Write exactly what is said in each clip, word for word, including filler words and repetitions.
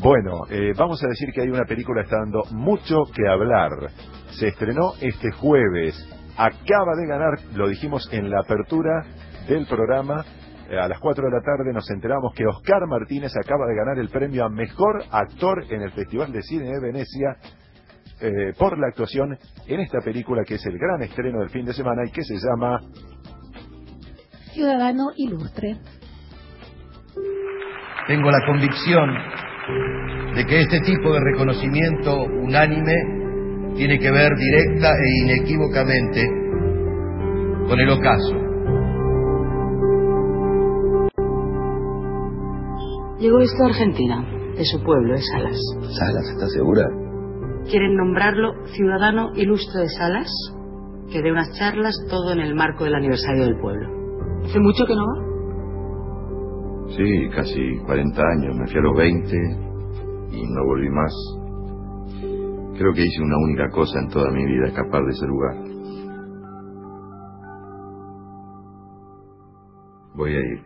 Bueno, eh, vamos a decir que hay una película que está dando mucho que hablar. Se estrenó este jueves. Acaba de ganar, lo dijimos en la apertura del programa, eh, a las cuatro de la tarde nos enteramos que Oscar Martínez acaba de ganar el premio a Mejor Actor en el Festival de Cine de Venecia eh, por la actuación en esta película que es el gran estreno del fin de semana y que se llama Ciudadano Ilustre. Tengo la convicción de que este tipo de reconocimiento unánime tiene que ver directa e inequívocamente con el ocaso. Llegó esto a Argentina, de su pueblo, de Salas. ¿Salas? ¿Estás segura? Quieren nombrarlo Ciudadano Ilustre de Salas, que dé unas charlas, todo en el marco del aniversario del pueblo. ¿Hace mucho que no va? Sí, casi cuarenta años. Me fui a los veinte y no volví más. Creo que hice una única cosa en toda mi vida, escapar de ese lugar. Voy a ir.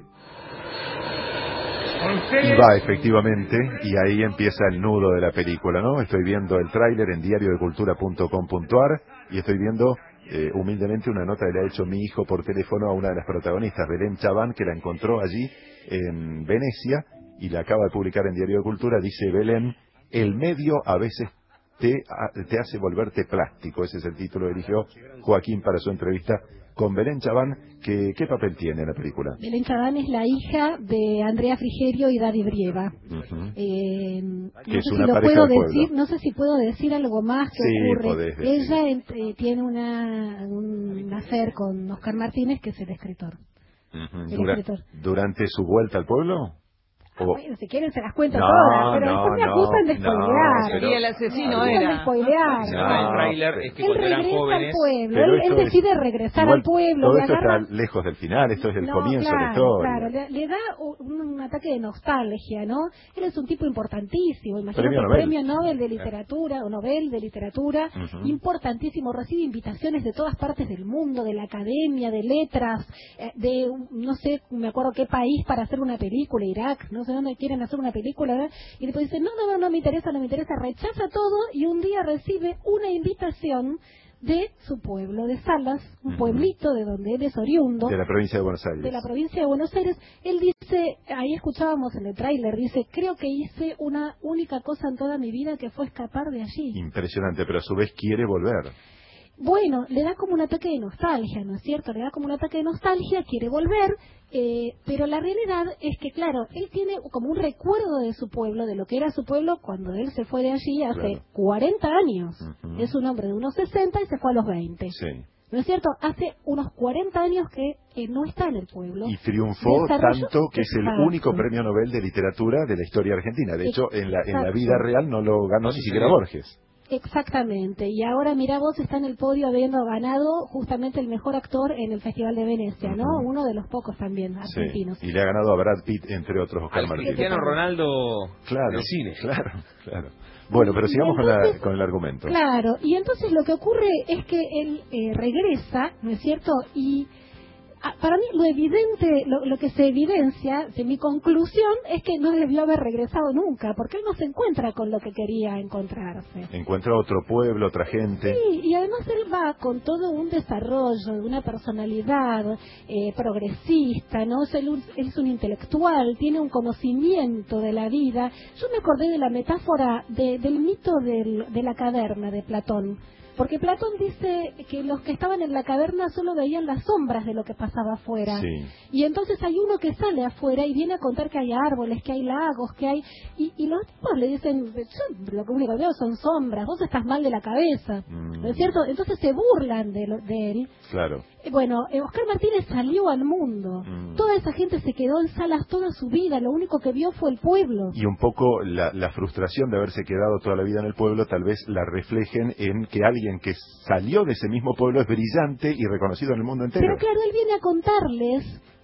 Y va, efectivamente, y ahí empieza el nudo de la película, ¿no? Estoy viendo el tráiler en diario de cultura punto com punto a r y estoy viendo eh, humildemente una nota que le ha hecho mi hijo por teléfono a una de las protagonistas, Belén Chabán, que la encontró allí en Venecia y la acaba de publicar en Diario de Cultura. Dice Belén: el medio a veces te, te hace volverte plástico. Ese es el título que eligió Joaquín para su entrevista con Belén Chabán. Que, ¿qué papel tiene en la película? Belén Chabán es la hija de Andrea Frigerio y Daddy Brieva. Uh-huh. eh, que no es sé una si lo pareja puedo del decir, pueblo. no sé si puedo decir algo más que Sí, ocurre. podés decir. Ella eh, tiene una un hacer con Oscar Martínez, que es el escritor. Uh-huh. El Dura, escritor. ¿Durante su vuelta al pueblo? Ah, O... bueno, si quieren se las cuento No, todas, pero no, después me no, acusan de no, spoilear. pero- Y el asesino Me acusan era. de spoilear. Se No, llama el tráiler, es que Él cuando eran regresa jóvenes. al pueblo, Pero él, él esto es- decide regresar igual al pueblo, todo le esto agarra... está lejos del final, esto es el No, comienzo claro, de la historia. Claro, le, le da un, un ataque de nostalgia, ¿no? Él es un tipo importantísimo, imagínate, Premio el Nobel. premio Nobel de literatura, o Nobel de literatura, Uh-huh. importantísimo, recibe invitaciones de todas partes del mundo, de la academia, de letras, eh, de, no sé, me acuerdo qué país para hacer una película, Irak, no sé dónde quieren hacer una película, ¿verdad? Y después dice, no, no, no, no me interesa, no me interesa, rechaza todo y un día recibe una invitación de su pueblo, de Salas, un Uh-huh. pueblito de donde él es oriundo, De la provincia de Buenos Aires. de la provincia de Buenos Aires. Él dice, ahí escuchábamos en el tráiler, dice, creo que hice una única cosa en toda mi vida que fue escapar de allí. Impresionante, pero a su vez quiere volver. Bueno, le da como un ataque de nostalgia, ¿no es cierto? Le da como un ataque de nostalgia, quiere volver, eh, pero la realidad es que, claro, él tiene como un recuerdo de su pueblo, de lo que era su pueblo cuando él se fue de allí hace Claro. cuarenta años. Uh-huh. Es un hombre de unos sesenta y se fue a los veinte. Sí. ¿No es cierto? Hace unos cuarenta años que eh, no está en el pueblo. Y triunfó Desarrolló- tanto que es el Exacto. único premio Nobel de literatura de la historia argentina. De hecho, en la, en la Exacto. vida real no lo ganó ni siquiera Borges. Exactamente, y ahora mira vos, está en el podio habiendo ganado justamente el mejor actor en el Festival de Venecia, ¿no? Uh-huh. Uno de los pocos también argentinos. Sí. Y le ha ganado a Brad Pitt, entre otros, Oscar Al Martínez. Cristiano Ronaldo Claro, del cine. claro, claro. Bueno, pero sigamos con, la, Entonces, con el argumento. Claro, y entonces lo que ocurre es que él eh, regresa, ¿no es cierto? Y ah, para mí lo evidente, lo, lo que se evidencia de mi conclusión es que no debió haber regresado nunca, porque él no se encuentra con lo que quería encontrarse. Encuentra otro pueblo, otra gente. Sí, y además él va con todo un desarrollo de una personalidad eh, progresista, ¿no? Es, él, un- él es un intelectual, tiene un conocimiento de la vida. Yo me acordé de la metáfora de- del mito del- de la caverna de Platón. Porque Platón dice que los que estaban en la caverna solo veían las sombras de lo que pasaba afuera. Sí. Y entonces hay uno que sale afuera y viene a contar que hay árboles, que hay lagos, que hay... Y, y los tipos le dicen, yo lo que único que veo son sombras, vos estás mal de la cabeza. Mm. ¿No es cierto? Entonces se burlan de, lo- de él. Claro. Eh, Bueno, eh, Oscar Martínez salió al mundo. Mm. Toda esa gente se quedó en Salas toda su vida. Lo único que vio fue el pueblo. Y un poco la, la frustración de haberse quedado toda la vida en el pueblo tal vez la reflejen en que alguien que salió de ese mismo pueblo es brillante y reconocido en el mundo entero. Pero claro, él viene a contarles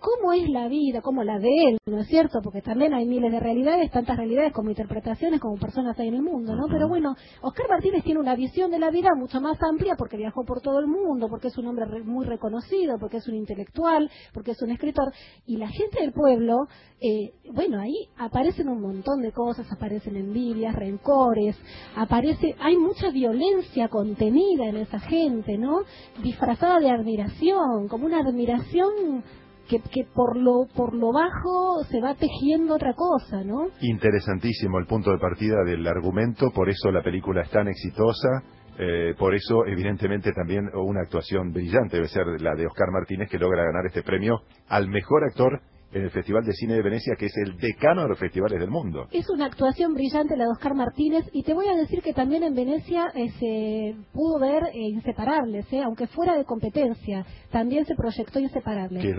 cómo es la vida, cómo la de él, ¿no es cierto? Porque también hay miles de realidades, tantas realidades como interpretaciones, como personas hay en el mundo, ¿no? Pero bueno, Oscar Martínez tiene una visión de la vida mucho más amplia porque viajó por todo el mundo, porque es un hombre re- muy reconocido, porque es un intelectual, porque es un escritor, y la gente del pueblo, eh, bueno, ahí aparecen un montón de cosas, aparecen envidias, rencores, aparece, hay mucha violencia contenida en esa gente, ¿no? Disfrazada de admiración, como una admiración que, que por lo por lo bajo se va tejiendo otra cosa, ¿no? Interesantísimo el punto de partida del argumento, por eso la película es tan exitosa, eh, por eso evidentemente también una actuación brillante debe ser la de Oscar Martínez, que logra ganar este premio al mejor actor en el Festival de Cine de Venecia, que es el decano de los festivales del mundo. Es una actuación brillante la de Oscar Martínez, y te voy a decir que también en Venecia eh, se pudo ver eh, Inseparables, eh, aunque fuera de competencia, también se proyectó Inseparables. Que